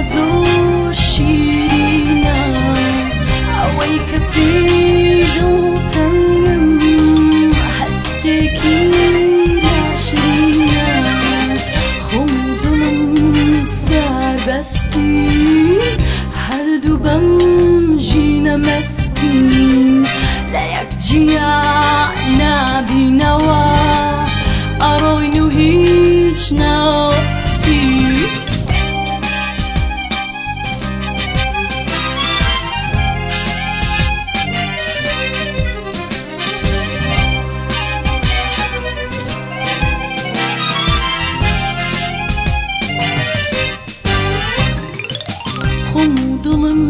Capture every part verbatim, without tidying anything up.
زۆر شیرینە ئەوەی کە پێی دڵتەنگم هەستێکی ناشرینە خۆم دڵم سەربەستی هەردوو بەم ژینە مەستین لە یەک جیان نابینەوە ئەڕۆین و هیچ نەوەستی خۆم دڵم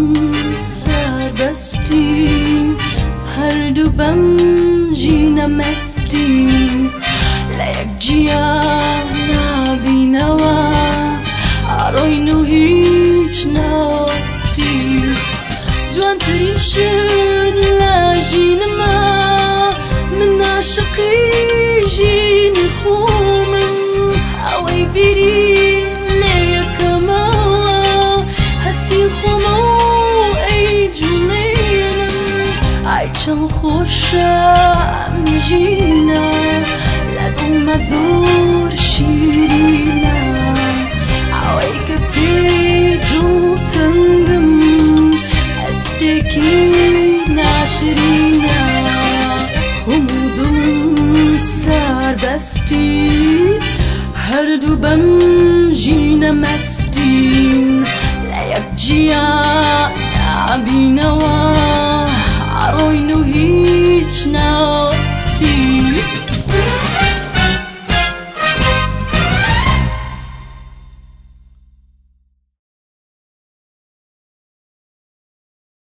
سەربەستین هەردوو بەم ژینە مەستین لە یەک جیان نابینەوە ئەڕۆین و هیچ نەوەستی جوانترین شت لە ژینەمە من عاشقی ژینی خۆمم ئەوەی بیری لێ یەکەمەوە هەستی خۆمە و ئەی جوڵێنم ئای چەند خۆشە ئەم ژینە لە دڵمە زۆر شیرینە ئەوەی کە پێی دڵتەنگم هەستێکی ناشرینە خۆم دڵم سەربەستی هەردوو بەم ژینە مەستین لە یەک جیان نابینەوە ئەڕۆین و هیچ نا